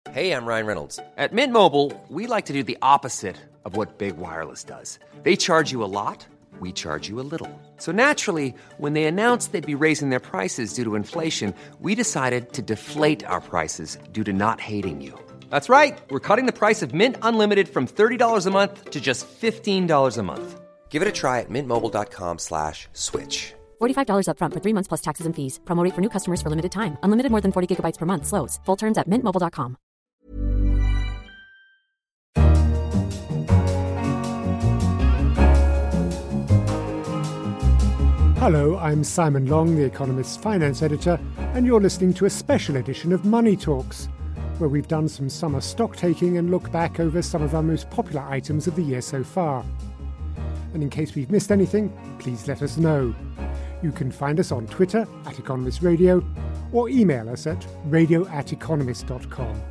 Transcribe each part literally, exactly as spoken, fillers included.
Hey, I'm Ryan Reynolds. At Mint Mobile, we like to do the opposite of what Big Wireless does. They charge you a lot, we charge you a little. So naturally, when they announced they'd be raising their prices due to inflation, we decided to deflate our prices due to not hating you. That's right. We're cutting the price of Mint Unlimited from thirty dollars a month to just fifteen dollars a month. Give it a try at mintmobile.com slash switch. forty-five dollars up front for three months plus taxes and fees. Promo rate for new customers for limited time. Unlimited more than forty gigabytes per month. Slows full terms at mint mobile dot com. Hello, I'm Simon Long, The Economist's finance editor, and you're listening to a special edition of Money Talks, where we've done some summer stock taking and look back over some of our most popular items of the year so far. And in case we've missed anything, please let us know. You can find us on Twitter at Economist Radio or email us at radio at economist dot com.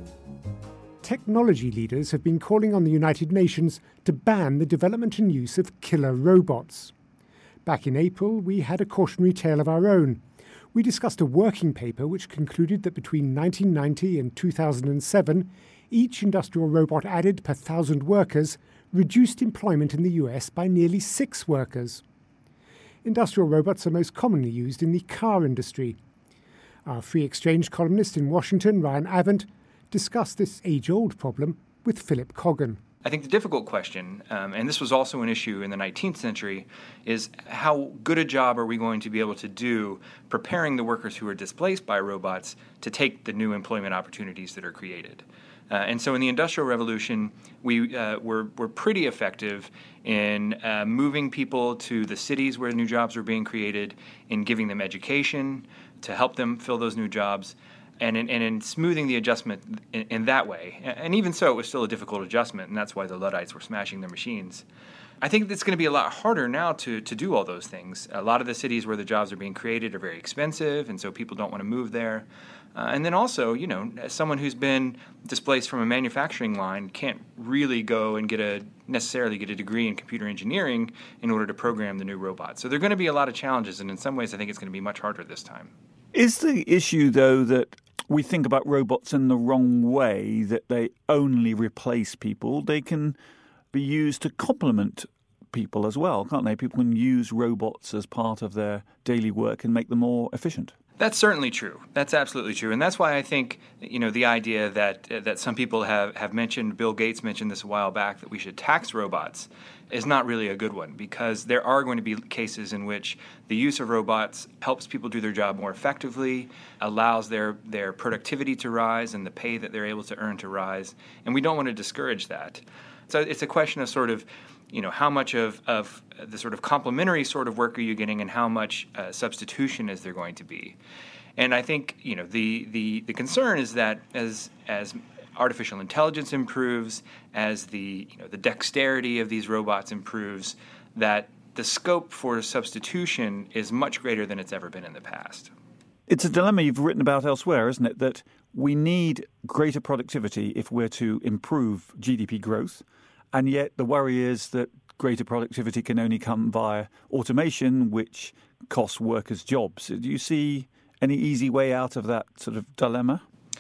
Technology leaders have been calling on the United Nations to ban the development and use of killer robots. Back in April, we had a cautionary tale of our own. We discussed a working paper which concluded that between nineteen ninety and two thousand seven, each industrial robot added per thousand workers reduced employment in the U S by nearly six workers. Industrial robots are most commonly used in the car industry. Our Free Exchange columnist in Washington, Ryan Avent, discussed this age-old problem with Philip Coggan. I think the difficult question, um, and this was also an issue in the nineteenth century, is how good a job are we going to be able to do preparing the workers who are displaced by robots to take the new employment opportunities that are created. Uh, and so in the Industrial Revolution, we uh, were, were pretty effective in uh, moving people to the cities where new jobs were being created, in giving them education to help them fill those new jobs, and in, and in smoothing the adjustment in, in that way. And even so, it was still a difficult adjustment, and that's why the Luddites were smashing their machines. I think it's going to be a lot harder now to, to do all those things. A lot of the cities where the jobs are being created are very expensive, and so people don't want to move there. Uh, and then also, you know, as someone who's been displaced from a manufacturing line can't really go and get a necessarily get a degree in computer engineering in order to program the new robots. So there are going to be a lot of challenges, and in some ways I think it's going to be much harder this time. Is the issue, though, that we think about robots in the wrong way, that they only replace people? They can be used to complement people as well, can't they? People can use robots as part of their daily work and make them more efficient. That's certainly true. That's absolutely true. And that's why I think, you know, the idea that uh, that some people have, have mentioned, Bill Gates mentioned this a while back, that we should tax robots is not really a good one, because there are going to be cases in which the use of robots helps people do their job more effectively, allows their, their productivity to rise and the pay that they're able to earn to rise. And we don't want to discourage that. So it's a question of sort of, you know, how much of, of the sort of complementary sort of work are you getting, and how much uh, substitution is there going to be? And I think, you know, the, the, the concern is that as as artificial intelligence improves, as the you know the dexterity of these robots improves, that the scope for substitution is much greater than it's ever been in the past. It's a dilemma you've written about elsewhere, isn't it? That we need greater productivity if we're to improve G D P growth. And yet the worry is that greater productivity can only come via automation, which costs workers jobs. Do you see any easy way out of that sort of dilemma?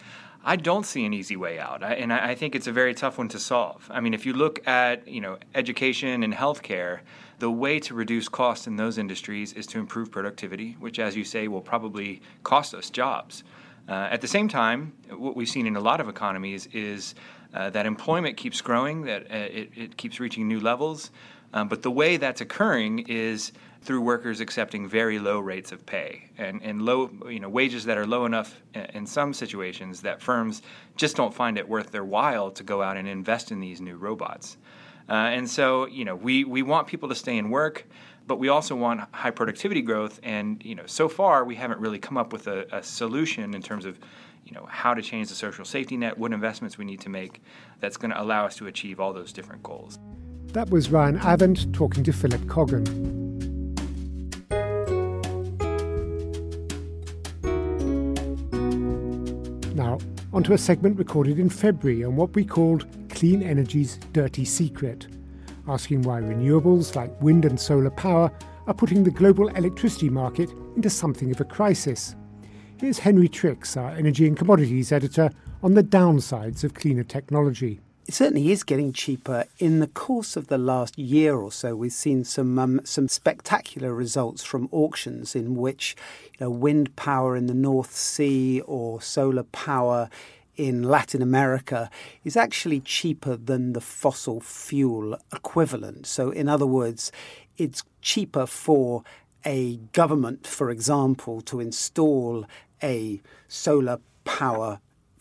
I don't see an easy way out, I, and I think it's a very tough one to solve. I mean, if you look at, you know, education and healthcare, the way to reduce costs in those industries is to improve productivity, which, as you say, will probably cost us jobs. Uh, at the same time, what we've seen in a lot of economies is uh, that employment keeps growing, that uh, it, it keeps reaching new levels, um, but the way that's occurring is through workers accepting very low rates of pay and, and low, you know, wages that are low enough in some situations that firms just don't find it worth their while to go out and invest in these new robots. Uh, and so, you know, we, we want people to stay in work, but we also want high productivity growth. And, you know, so far we haven't really come up with a, a solution in terms of, you know, how to change the social safety net, what investments we need to make that's going to allow us to achieve all those different goals. That was Ryan Avent talking to Philip Coggan. Now, onto a segment recorded in February on what we called Clean Energy's Dirty Secret, asking why renewables like wind and solar power are putting the global electricity market into something of a crisis. Here's Henry Tricks, our energy and commodities editor, on the downsides of cleaner technology. It certainly is getting cheaper. In the course of the last year or so, we've seen some um, some spectacular results from auctions in which, you know, wind power in the North Sea or solar power in Latin America is actually cheaper than the fossil fuel equivalent. So, in other words, it's cheaper for a government, for example, to install a solar power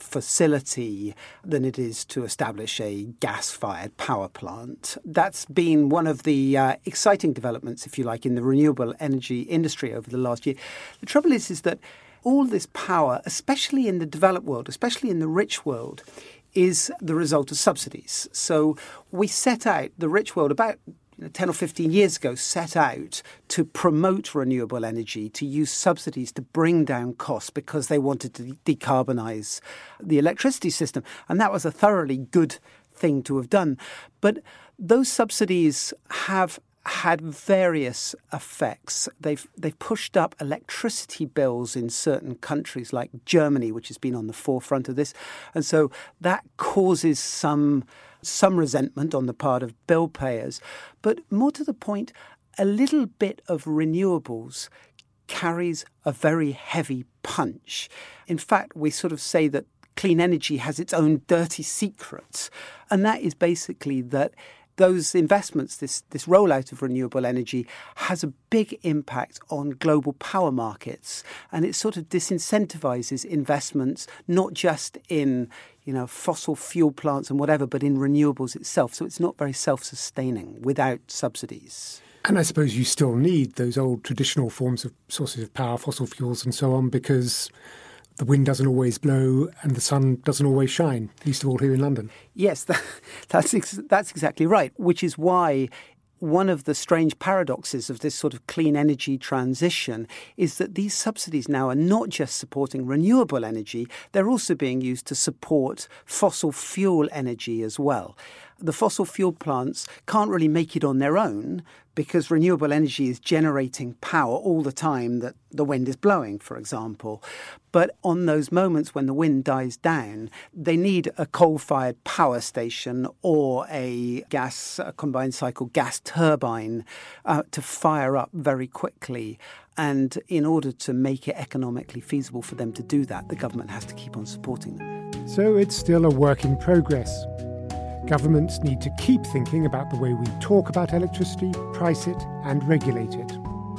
facility than it is to establish a gas-fired power plant. That's been one of the uh, exciting developments, if you like, in the renewable energy industry over the last year. The trouble is, is that all this power, especially in the developed world, especially in the rich world, is the result of subsidies. So we set out, the rich world, about You know, ten or fifteen years ago, set out to promote renewable energy, to use subsidies to bring down costs because they wanted to decarbonise the electricity system. And that was a thoroughly good thing to have done. But those subsidies have had various effects. They've they've pushed up electricity bills in certain countries like Germany, which has been on the forefront of this. And so that causes some some resentment on the part of bill payers. But more to the point, a little bit of renewables carries a very heavy punch. In fact, we sort of say that clean energy has its own dirty secret. And that is basically that those investments, this, this rollout of renewable energy, has a big impact on global power markets. And it sort of disincentivizes investments, not just in, you know, fossil fuel plants and whatever, but in renewables itself. So it's not very self-sustaining without subsidies. And I suppose you still need those old traditional forms of sources of power, fossil fuels and so on, because the wind doesn't always blow and the sun doesn't always shine, least of all here in London. Yes, that, that's ex- that's exactly right, which is why one of the strange paradoxes of this sort of clean energy transition is that these subsidies now are not just supporting renewable energy, they're also being used to support fossil fuel energy as well. The fossil fuel plants can't really make it on their own because renewable energy is generating power all the time that the wind is blowing, for example. But on those moments when the wind dies down, they need a coal-fired power station or a gas, a combined cycle gas turbine uh, to fire up very quickly. And in order to make it economically feasible for them to do that, the government has to keep on supporting them. So it's still a work in progress. Governments need to keep thinking about the way we talk about electricity, price it, and regulate it.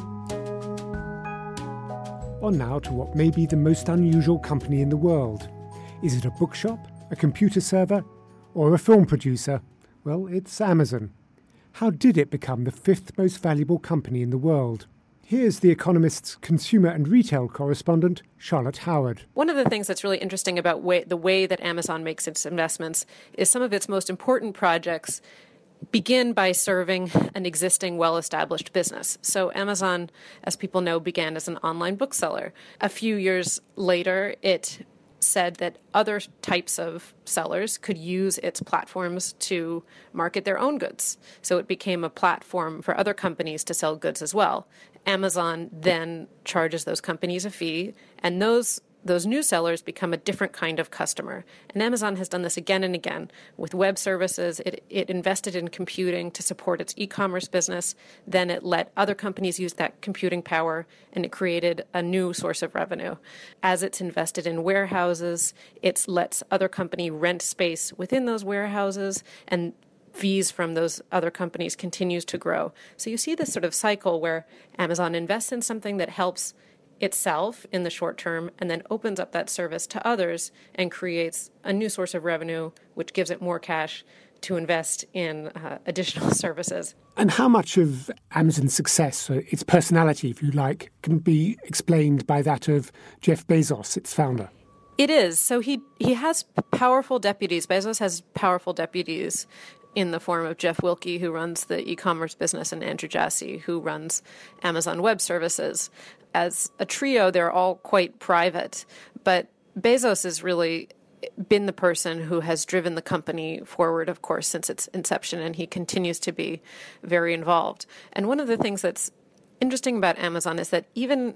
On now to what may be the most unusual company in the world. Is it a bookshop, a computer server, or a film producer? Well, it's Amazon. How did it become the fifth most valuable company in the world? Here's The Economist's consumer and retail correspondent, Charlotte Howard. One of the things that's really interesting about way, the way that Amazon makes its investments is some of its most important projects begin by serving an existing well-established business. So Amazon, as people know, began as an online bookseller. A few years later, it said that other types of sellers could use its platforms to market their own goods. So it became a platform for other companies to sell goods as well. Amazon then charges those companies a fee, and those those new sellers become a different kind of customer. And Amazon has done this again and again with web services. It, it invested in computing to support its e-commerce business. Then it let other companies use that computing power, and it created a new source of revenue. As it's invested in warehouses, it lets other companies rent space within those warehouses, and fees from those other companies continues to grow. So you see this sort of cycle where Amazon invests in something that helps itself in the short term and then opens up that service to others and creates a new source of revenue, which gives it more cash to invest in uh, additional services. And how much of Amazon's success, uh, its personality, if you like, can be explained by that of Jeff Bezos, its founder? It is. So he, he has powerful deputies. Bezos has powerful deputies in the form of Jeff Wilke, who runs the e-commerce business, and Andrew Jassy, who runs Amazon Web Services. As a trio, they're all quite private, but Bezos has really been the person who has driven the company forward, of course, since its inception, and he continues to be very involved. And one of the things that's interesting about Amazon is that even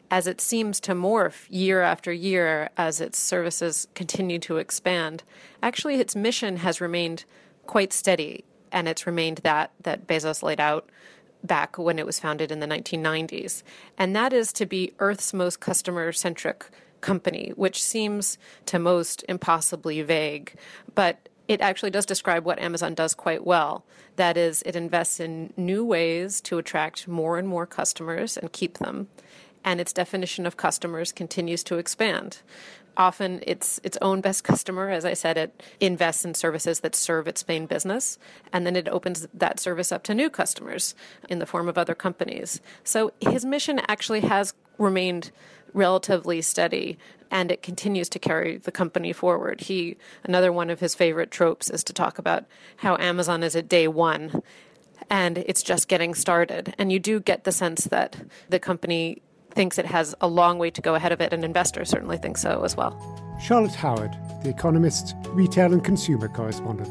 as it seems to morph year after year as its services continue to expand, actually its mission has remained quite steady, and it's remained that that Bezos laid out back when it was founded in the nineteen nineties. And that is to be Earth's most customer-centric company, which seems to most impossibly vague, but it actually does describe what Amazon does quite well. That is, it invests in new ways to attract more and more customers and keep them. And its definition of customers continues to expand. Often it's its own best customer. As I said, it invests in services that serve its main business, and then it opens that service up to new customers in the form of other companies. So his mission actually has remained relatively steady, and it continues to carry the company forward. He, another one of his favorite tropes is to talk about how Amazon is at day one, and it's just getting started. And you do get the sense that the company thinks it has a long way to go ahead of it, and investors certainly think so as well. Charlotte Howard, The Economist's retail and consumer correspondent.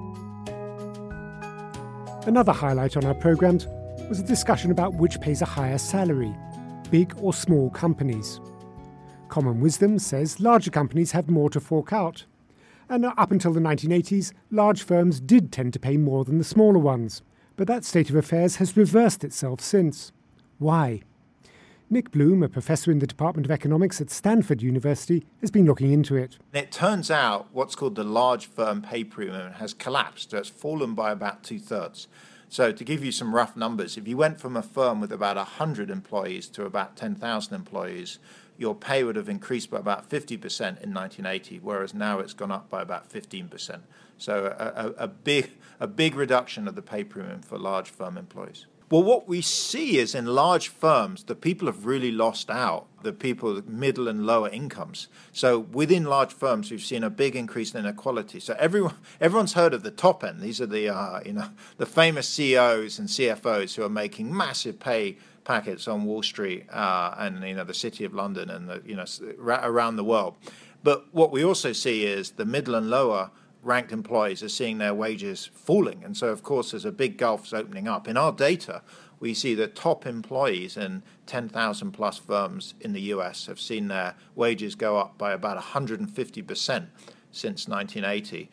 Another highlight on our programmes was a discussion about which pays a higher salary, big or small companies. Common wisdom says larger companies have more to fork out. And up until the nineteen eighties, large firms did tend to pay more than the smaller ones. But that state of affairs has reversed itself since. Why? Nick Bloom, a professor in the Department of Economics at Stanford University, has been looking into it. It turns out what's called the large firm pay premium has collapsed. So it's fallen by about two-thirds. So to give you some rough numbers, if you went from a firm with about one hundred employees to about ten thousand employees, your pay would have increased by about fifty percent in nineteen eighty, whereas now it's gone up by about fifteen percent. So a, a, a big a big reduction of the pay premium for large firm employees. Well, what we see is in large firms, the people have really lost out, the people with middle and lower incomes. So within large firms, we've seen a big increase in inequality. So everyone, everyone's heard of the top end. These are the, uh, you know, the famous C E Os and C F Os who are making massive pay packets on Wall Street uh, and, you know, the City of London and, the, you know, around the world. But what we also see is the middle and lower ranked employees are seeing their wages falling. And so, of course, there's a big gulf opening up. In our data, we see that top employees in ten thousand plus firms in the U S have seen their wages go up by about one hundred fifty percent since nineteen eighty.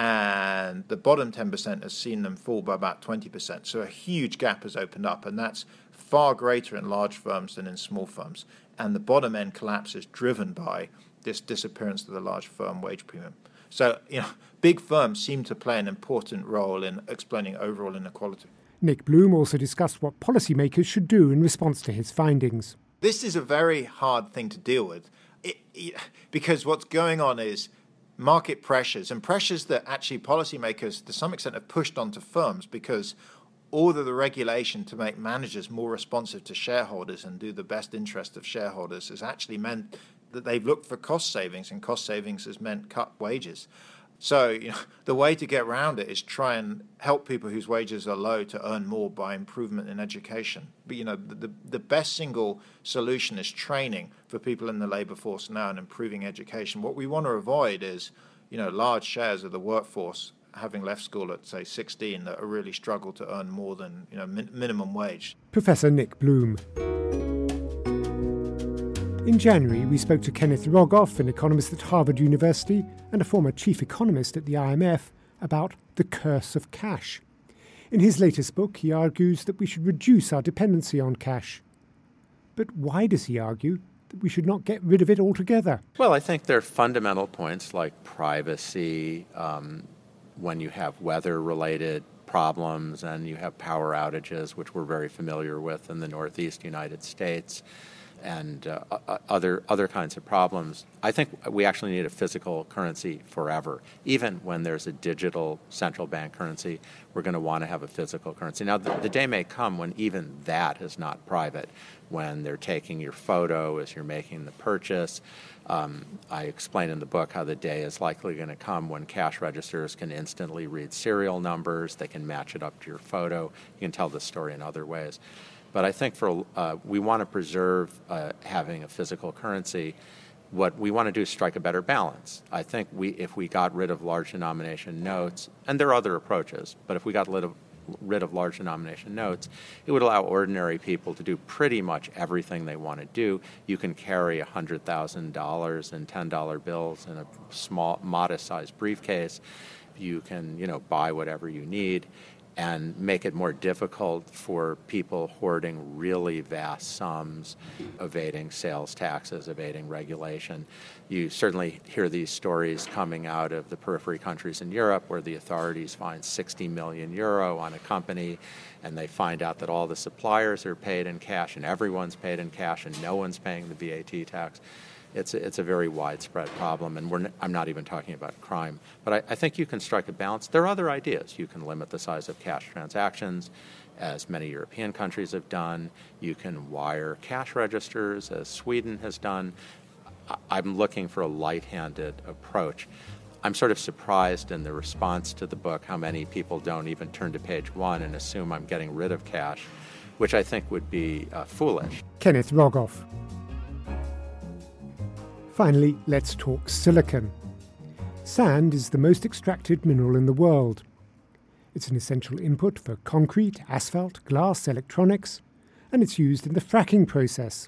And the bottom ten percent has seen them fall by about twenty percent. So a huge gap has opened up, and that's far greater in large firms than in small firms. And the bottom end collapse is driven by this disappearance of the large firm wage premium. So, you know, big firms seem to play an important role in explaining overall inequality. Nick Bloom also discussed what policymakers should do in response to his findings. This is a very hard thing to deal with it, it, because what's going on is market pressures and pressures that actually policymakers to some extent have pushed onto firms, because all of the regulation to make managers more responsive to shareholders and do the best interest of shareholders has actually meant that they've looked for cost savings, and cost savings has meant cut wages. So, you know, the way to get around it is try and help people whose wages are low to earn more by improvement in education. But, you know, the, the, the best single solution is training for people in the labour force now and improving education. What we want to avoid is, you know, large shares of the workforce having left school at, say, sixteen that are really struggle to earn more than, you know, min- minimum wage. Professor Nick Bloom. In January, we spoke to Kenneth Rogoff, an economist at Harvard University and a former chief economist at the I M F, about the curse of cash. In his latest book, he argues that we should reduce our dependency on cash. But why does he argue that we should not get rid of it altogether? Well, I think there are fundamental points like privacy, um, when you have weather-related problems and you have power outages, which we're very familiar with in the Northeast United States, and uh, other other kinds of problems. I think we actually need a physical currency forever. Even when there's a digital central bank currency, we're going to want to have a physical currency. Now, the, the day may come when even that is not private, when they're taking your photo as you're making the purchase. Um, I explain in the book how the day is likely going to come when cash registers can instantly read serial numbers, they can match it up to your photo, you can tell the story in other ways. But I think for uh, we want to preserve uh, having a physical currency. What we want to do is strike a better balance. I think we, if we got rid of large denomination notes, and there are other approaches, but if we got rid of, rid of large denomination notes, it would allow ordinary people to do pretty much everything they want to do. You can carry one hundred thousand dollars in ten dollar bills in a small, modest-sized briefcase. You can, you know, buy whatever you need, and make it more difficult for people hoarding really vast sums, evading sales taxes, evading regulation. You certainly hear these stories coming out of the periphery countries in Europe where the authorities find sixty million euro on a company, and they find out that all the suppliers are paid in cash and everyone's paid in cash and no one's paying the V A T tax. It's a, it's a very widespread problem, and we're n- I'm not even talking about crime. But I, I think you can strike a balance. There are other ideas. You can limit the size of cash transactions, as many European countries have done. You can wire cash registers, as Sweden has done. I- I'm looking for a light-handed approach. I'm sort of surprised in the response to the book how many people don't even turn to page one and assume I'm getting rid of cash, which I think would be uh, foolish. Kenneth Rogoff. Finally, let's talk silicon. Sand is the most extracted mineral in the world. It's an essential input for concrete, asphalt, glass, electronics, and it's used in the fracking process.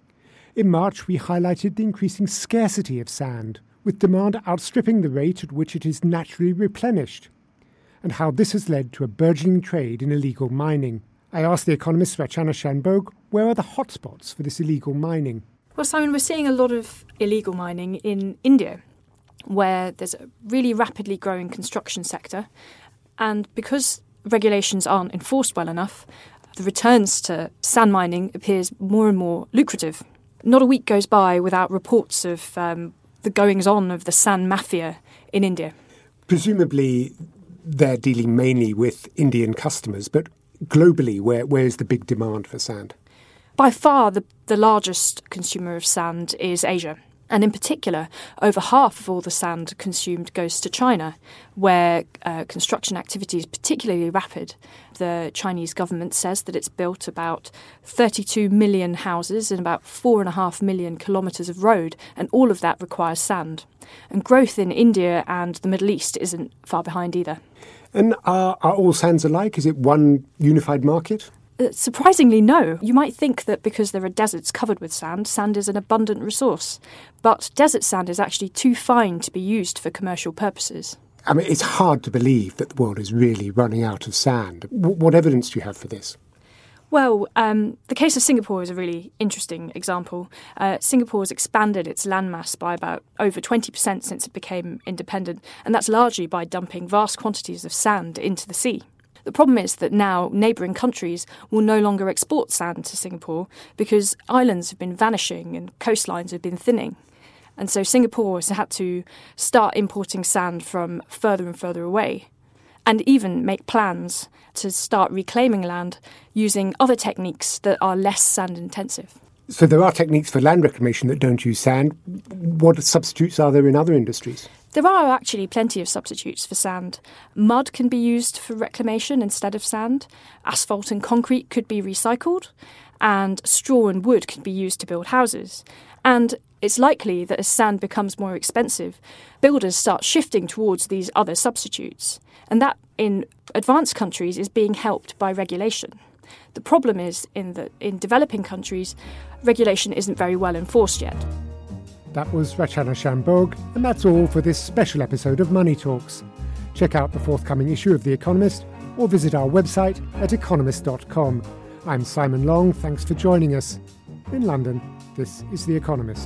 In March, we highlighted the increasing scarcity of sand, with demand outstripping the rate at which it is naturally replenished, and how this has led to a burgeoning trade in illegal mining. I asked the economist Rachana Shanbhogue where are the hotspots for this illegal mining. Well, Simon, we're seeing a lot of illegal mining in India, where there's a really rapidly growing construction sector. And because regulations aren't enforced well enough, the returns to sand mining appears more and more lucrative. Not a week goes by without reports of um, the goings-on of the sand mafia in India. Presumably, they're dealing mainly with Indian customers, but globally, where where's the big demand for sand? By far, the, the largest consumer of sand is Asia. And in particular, over half of all the sand consumed goes to China, where uh, construction activity is particularly rapid. The Chinese government says that it's built about thirty-two million houses and about four and a half million kilometres of road, and all of that requires sand. And growth in India and the Middle East isn't far behind either. And are, are all sands alike? Is it one unified market? Uh, surprisingly, no. You might think that because there are deserts covered with sand, sand is an abundant resource. But desert sand is actually too fine to be used for commercial purposes. I mean, it's hard to believe that the world is really running out of sand. W- what evidence do you have for this? Well, um, the case of Singapore is a really interesting example. Uh, Singapore has expanded its landmass by about over twenty percent since it became independent, and that's largely by dumping vast quantities of sand into the sea. The problem is that now neighbouring countries will no longer export sand to Singapore because islands have been vanishing and coastlines have been thinning. And so Singapore has had to start importing sand from further and further away, and even make plans to start reclaiming land using other techniques that are less sand intensive. So there are techniques for land reclamation that don't use sand. What substitutes are there in other industries? There are actually plenty of substitutes for sand. Mud can be used for reclamation instead of sand. Asphalt and concrete could be recycled. And straw and wood can be used to build houses. And it's likely that as sand becomes more expensive, builders start shifting towards these other substitutes. And that, in advanced countries, is being helped by regulation. The problem is in that in developing countries, regulation isn't very well enforced yet. That was Rachana Shanbhogue, and that's all for this special episode of Money Talks. Check out the forthcoming issue of The Economist or visit our website at economist dot com. I'm Simon Long, thanks for joining us. In London, this is The Economist.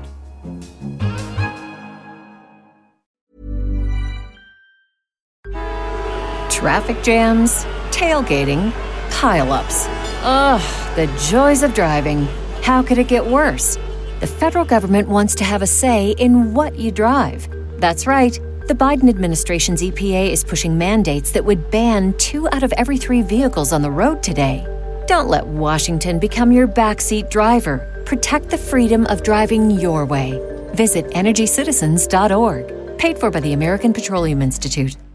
Traffic jams, tailgating, pile-ups. Ugh, the joys of driving. How could it get worse? The federal government wants to have a say in what you drive. That's right. The Biden administration's E P A is pushing mandates that would ban two out of every three vehicles on the road today. Don't let Washington become your backseat driver. Protect the freedom of driving your way. Visit energy citizens dot org. Paid for by the American Petroleum Institute.